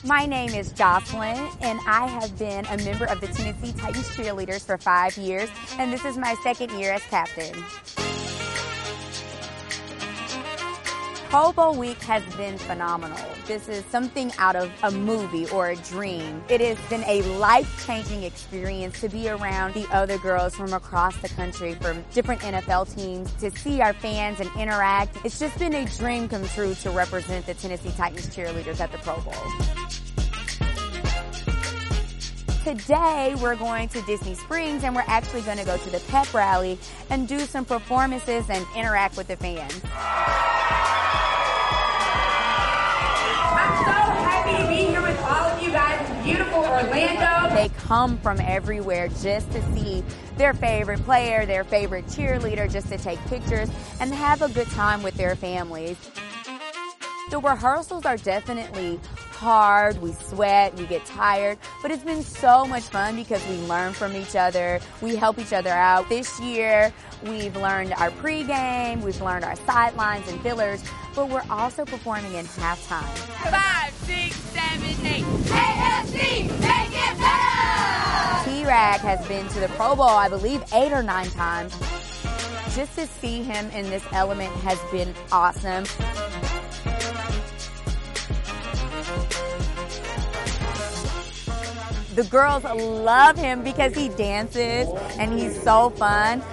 My name is Jocelyn, and I have been a member of the Tennessee Titans cheerleaders for 5 years, and this is my second year as captain. Pro Bowl week has been phenomenal. This is something out of a movie or a dream. It has been a life-changing experience to be around the other girls from across the country, from different NFL teams, to see our fans and interact. It's just been a dream come true to represent the Tennessee Titans cheerleaders at the Pro Bowl. Today, we're going to Disney Springs, and we're actually going to go to the pep rally and do some performances and interact with the fans. I'm so happy to be here with all of you guys in beautiful Orlando. They come from everywhere just to see their favorite player, their favorite cheerleader, just to take pictures and have a good time with their families. The rehearsals are definitely hard, we sweat, we get tired, but it's been so much fun because we learn from each other, we help each other out. This year, we've learned our pregame, we've learned our sidelines and fillers, but we're also performing in halftime. 5, 6, 7, 8. AFC, make it better! T-Rag has been to the Pro Bowl, I believe, 8 or 9 times. Just to see him in this element has been awesome. The girls love him because he dances and he's so fun.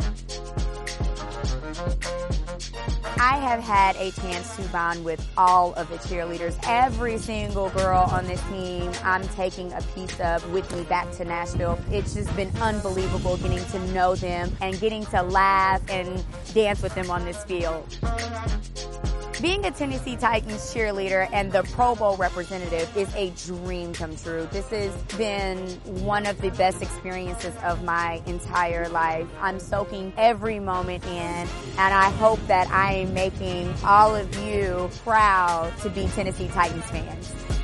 I have had a chance to bond with all of the cheerleaders. Every single girl on this team I'm taking a piece of with me back to Nashville. It's just been unbelievable getting to know them and getting to laugh and dance with them on this field. Being a Tennessee Titans cheerleader and the Pro Bowl representative is a dream come true. This has been one of the best experiences of my entire life. I'm soaking every moment in, and I hope that I am making all of you proud to be Tennessee Titans fans.